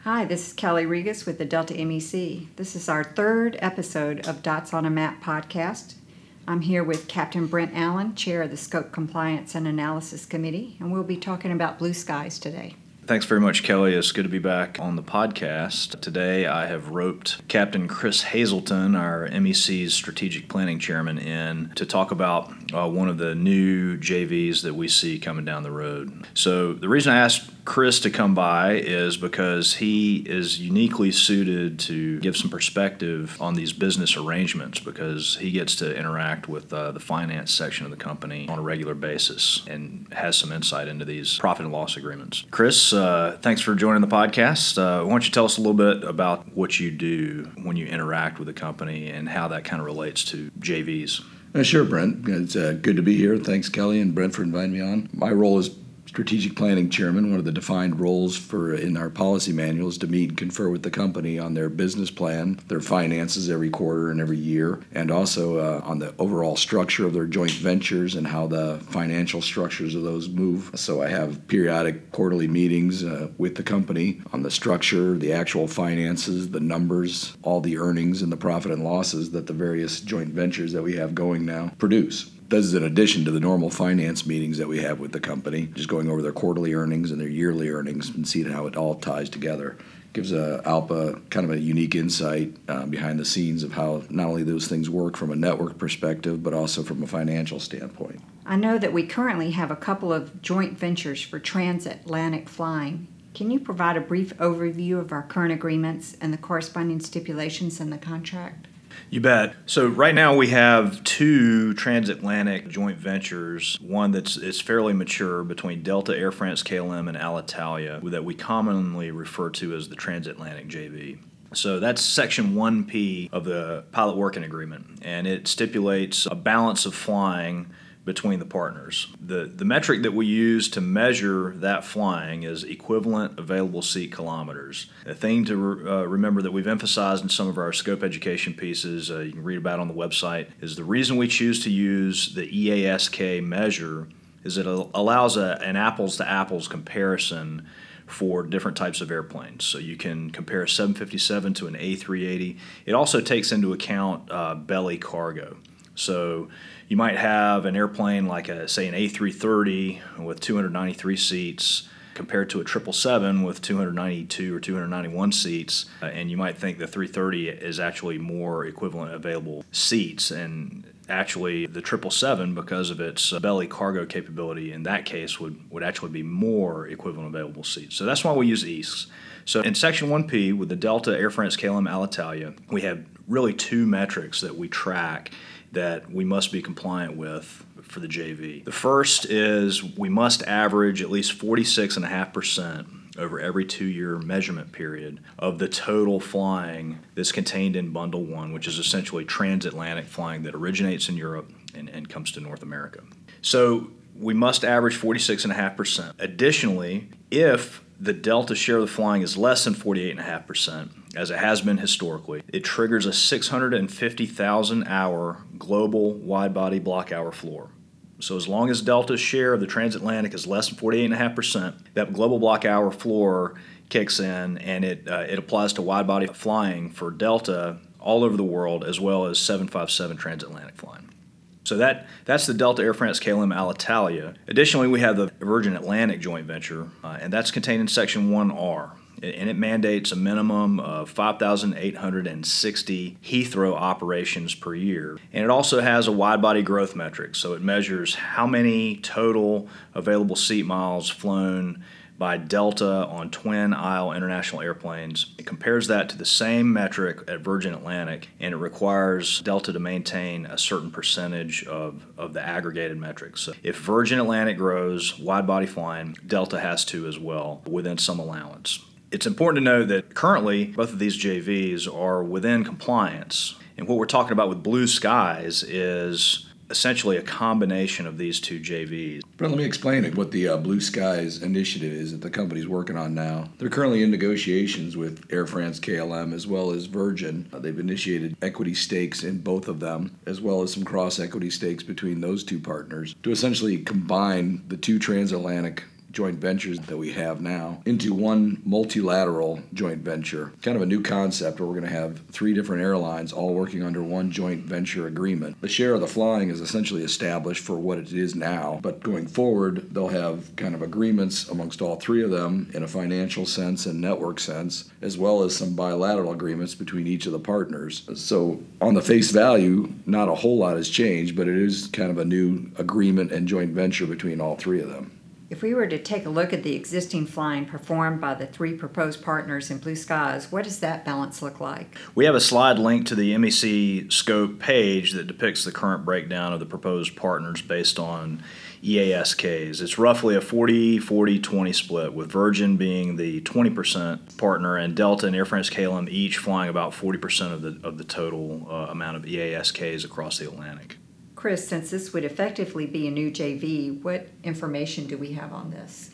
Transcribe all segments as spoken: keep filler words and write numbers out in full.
Hi, this is Kelly Regas with the Delta M E C. This is our third episode of Dots on a Map podcast. I'm here with Captain Brent Allen, Chair of the Scope Compliance and Analysis Committee, and we'll be talking about blue skies today. Thanks very much, Kelly. It's good to be back on the podcast. Today I have roped Captain Chris Hazelton, our M E C's Strategic Planning Chairman, in to talk about uh, one of the new J Vs that we see coming down the road. So the reason I asked Chris to come by is because he is uniquely suited to give some perspective on these business arrangements, because he gets to interact with uh, the finance section of the company on a regular basis and has some insight into these profit and loss agreements. Chris, uh, thanks for joining the podcast. Uh, why don't you tell us a little bit about what you do when you interact with the company and how that kind of relates to J Vs? Uh, sure, Brent. It's uh, good to be here. Thanks, Kelly and Brent, for inviting me on. My role is Strategic Planning Chairman. One of the defined roles for in our policy manual is to meet and confer with the company on their business plan, their finances every quarter and every year, and also uh, on the overall structure of their joint ventures and how the financial structures of those move. So I have periodic quarterly meetings uh, with the company on the structure, the actual finances, the numbers, all the earnings and the profit and losses that the various joint ventures that we have going now produce. This is in addition to the normal finance meetings that we have with the company, just going over their quarterly earnings and their yearly earnings and seeing how it all ties together. Gives uh, ALPA kind of a unique insight uh, behind the scenes of how not only those things work from a network perspective, but also from a financial standpoint. I know that we currently have a couple of joint ventures for transatlantic flying. Can you provide a brief overview of our current agreements and the corresponding stipulations in the contract? You bet. So right now we have two transatlantic joint ventures, one that's is fairly mature between Delta Air France K L M and Alitalia that we commonly refer to as the transatlantic J V. So that's Section one P of the pilot working agreement, and it stipulates a balance of flying between the partners. The the metric that we use to measure that flying is equivalent available seat kilometers. A thing to re, uh, remember that we've emphasized in some of our scope education pieces, uh, you can read about on the website, is the reason we choose to use the E A S K measure is it allows a, an apples-to-apples comparison for different types of airplanes. So you can compare a seven fifty-seven to an A three eighty. It also takes into account uh, belly cargo. So you might have an airplane like, a, say, an A three thirty with two hundred ninety-three seats compared to a triple seven with two hundred ninety-two or two hundred ninety-one seats, uh, and you might think the three thirty is actually more equivalent available seats. And actually, the triple seven, because of its belly cargo capability, in that case, would, would actually be more equivalent available seats. So that's why we use E A S K. So in Section one P, with the Delta Air France K L M Alitalia, we have really two metrics that we track that we must be compliant with for the J V. The first is we must average at least forty-six point five percent over every two-year measurement period of the total flying that's contained in Bundle one, which is essentially transatlantic flying that originates in Europe and, and comes to North America. So we must average forty-six point five percent. Additionally, if the Delta share of the flying is less than forty-eight point five percent, as it has been historically, it triggers a six hundred fifty thousand hour global wide-body block hour floor. So as long as Delta's share of the transatlantic is less than forty-eight point five percent, that global block hour floor kicks in, and it uh, it applies to wide-body flying for Delta all over the world, as well as seven fifty-seven transatlantic flying. So that that's the Delta Air France K L M Alitalia. Additionally, we have the Virgin Atlantic joint venture, uh, and that's contained in Section one R. And it mandates a minimum of five thousand eight hundred sixty Heathrow operations per year. And it also has a wide-body growth metric, so it measures how many total available seat miles flown by Delta on twin-aisle international airplanes. It compares that to the same metric at Virgin Atlantic, and it requires Delta to maintain a certain percentage of, of the aggregated metrics. So if Virgin Atlantic grows wide-body flying, Delta has to as well, within some allowance. It's important to note that currently both of these J Vs are within compliance, and what we're talking about with blue skies is essentially a combination of these two J Vs. Brent, let me explain it, what the uh, Blue Skies initiative is that the company's working on now. They're currently in negotiations with Air France K L M as well as Virgin. Uh, they've initiated equity stakes in both of them, as well as some cross-equity stakes between those two partners to essentially combine the two transatlantic joint ventures that we have now into one multilateral joint venture. Kind of a new concept where we're going to have three different airlines all working under one joint venture agreement. The share of the flying is essentially established for what it is now, but going forward, they'll have kind of agreements amongst all three of them in a financial sense and network sense, as well as some bilateral agreements between each of the partners. So on the face value, not a whole lot has changed, but it is kind of a new agreement and joint venture between all three of them. If we were to take a look at the existing flying performed by the three proposed partners in Blue Skies, what does that balance look like? We have a slide linked to the M E C scope page that depicts the current breakdown of the proposed partners based on E A S Ks. It's roughly a forty forty twenty split, with Virgin being the twenty percent partner and Delta and Air France-K L M each flying about forty percent of the, of the total uh, amount of E A S Ks across the Atlantic. Chris, since this would effectively be a new J V, what information do we have on this?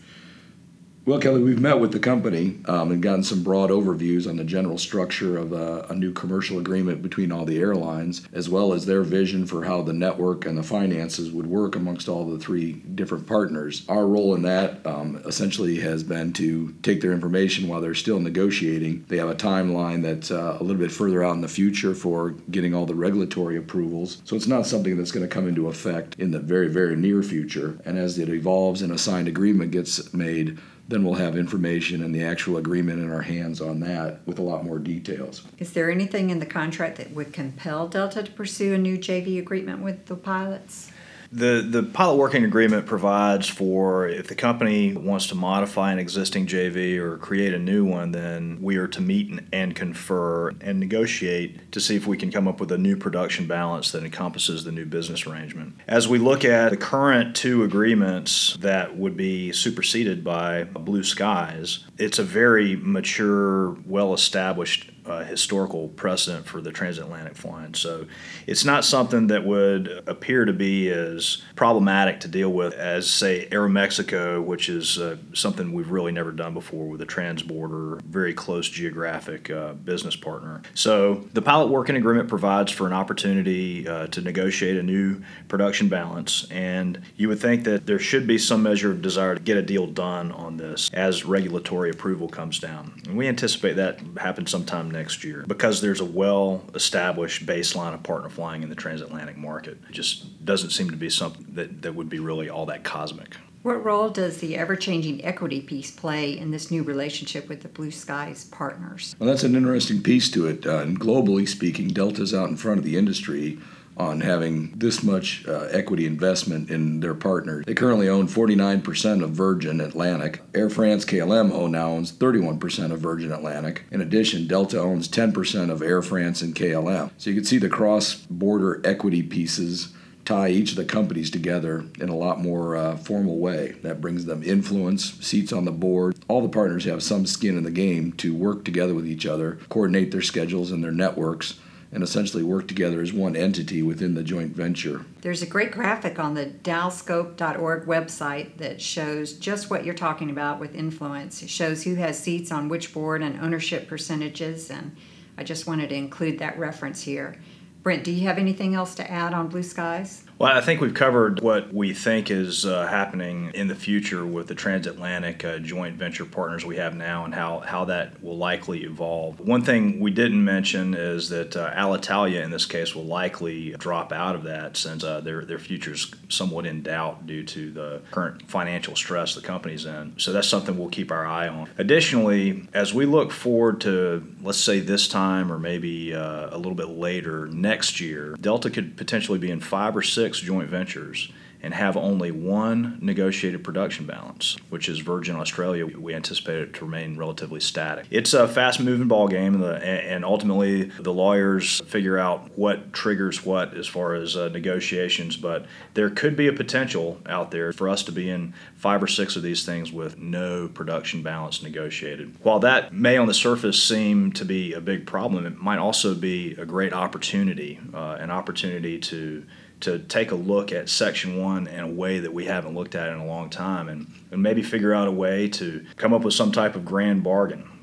Well, Kelly, we've met with the company um, and gotten some broad overviews on the general structure of a, a new commercial agreement between all the airlines, as well as their vision for how the network and the finances would work amongst all the three different partners. Our role in that um, essentially has been to take their information while they're still negotiating. They have a timeline that's uh, a little bit further out in the future for getting all the regulatory approvals. So it's not something that's going to come into effect in the very, very near future. And as it evolves and a signed agreement gets made, then we'll have information and the actual agreement in our hands on that with a lot more details. Is there anything in the contract that would compel Delta to pursue a new J V agreement with the pilots? The the pilot working agreement provides for if the company wants to modify an existing J V or create a new one, then we are to meet and, and confer and negotiate to see if we can come up with a new production balance that encompasses the new business arrangement. As we look at the current two agreements that would be superseded by Blue Skies, it's a very mature, well-established Uh, historical precedent for the transatlantic flying. So it's not something that would appear to be as problematic to deal with as, say, Aeromexico, which is uh, something we've really never done before with a transborder, very close geographic uh, business partner. So the pilot working agreement provides for an opportunity uh, to negotiate a new production balance, and you would think that there should be some measure of desire to get a deal done on this as regulatory approval comes down. And we anticipate that happen sometime next year because there's a well-established baseline of partner flying in the transatlantic market. It just doesn't seem to be something that, that would be really all that cosmic. What role does the ever-changing equity piece play in this new relationship with the Blue Skies partners? Well, that's an interesting piece to it. Uh, and globally speaking, Delta's out in front of the industry on having this much uh, equity investment in their partners. They currently own forty-nine percent of Virgin Atlantic. Air France-K L M now owns thirty-one percent of Virgin Atlantic. In addition, Delta owns ten percent of Air France and K L M. So you can see the cross-border equity pieces tie each of the companies together in a lot more uh, formal way. That brings them influence, seats on the board. All the partners have some skin in the game to work together with each other, coordinate their schedules and their networks, and essentially work together as one entity within the joint venture. There's a great graphic on the dalscope dot org website that shows just what you're talking about with influence. It shows who has seats on which board and ownership percentages, and I just wanted to include that reference here. Brent, do you have anything else to add on Blue Skies? Well, I think we've covered what we think is uh, happening in the future with the transatlantic uh, joint venture partners we have now and how, how that will likely evolve. One thing we didn't mention is that uh, Alitalia, in this case, will likely drop out of that since uh, their, their future is somewhat in doubt due to the current financial stress the company's in. So that's something we'll keep our eye on. Additionally, as we look forward to, let's say this time or maybe uh, a little bit later next year, Delta could potentially be in five or six joint ventures and have only one negotiated production balance, which is Virgin Australia. We anticipate it to remain relatively static. It's a fast-moving ball game, and ultimately the lawyers figure out what triggers what as far as uh, negotiations, but there could be a potential out there for us to be in five or six of these things with no production balance negotiated. While that may on the surface seem to be a big problem, it might also be a great opportunity, uh, an opportunity to to take a look at Section one in a way that we haven't looked at in a long time and, and maybe figure out a way to come up with some type of grand bargain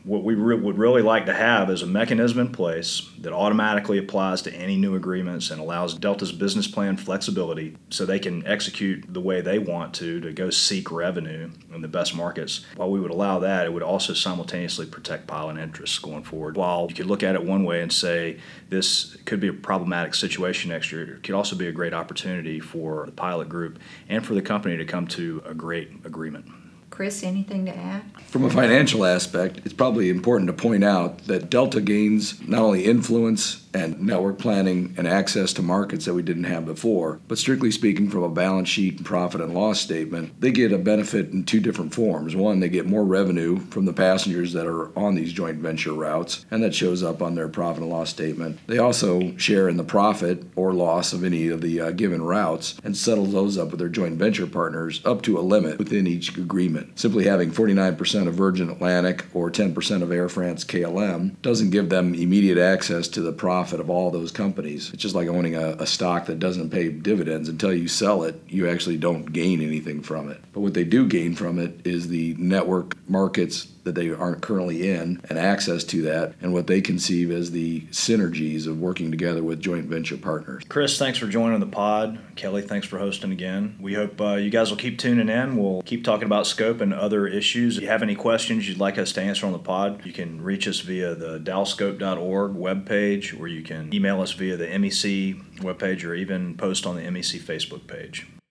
What we re- would really like to have is a mechanism in place that automatically applies to any new agreements and allows Delta's business plan flexibility so they can execute the way they want to to go seek revenue in the best markets. While we would allow that, it would also simultaneously protect pilot interests going forward. While you could look at it one way and say this could be a problematic situation next year, it could also be a great opportunity for the pilot group and for the company to come to a great agreement. Chris, anything to add? From a financial aspect, it's probably important to point out that Delta gains not only influence and network planning and access to markets that we didn't have before, but strictly speaking from a balance sheet and profit and loss statement, they get a benefit in two different forms. One, they get more revenue from the passengers that are on these joint venture routes, and that shows up on their profit and loss statement. They also share in the profit or loss of any of the uh, given routes and settle those up with their joint venture partners up to a limit within each agreement. Simply having forty-nine percent of Virgin Atlantic or ten percent of Air France K L M doesn't give them immediate access to the profit of all those companies. It's just like owning a, a stock that doesn't pay dividends. Until you sell it, you actually don't gain anything from it. But what they do gain from it is the network markets that they aren't currently in and access to that and what they conceive as the synergies of working together with joint venture partners. Chris, thanks for joining the pod. Kelly, thanks for hosting again. We hope uh, you guys will keep tuning in. We'll keep talking about scope and other issues. If you have any questions you'd like us to answer on the pod, you can reach us via the dalscope dot org webpage, or you can email us via the M E C webpage, or even post on the M E C Facebook page.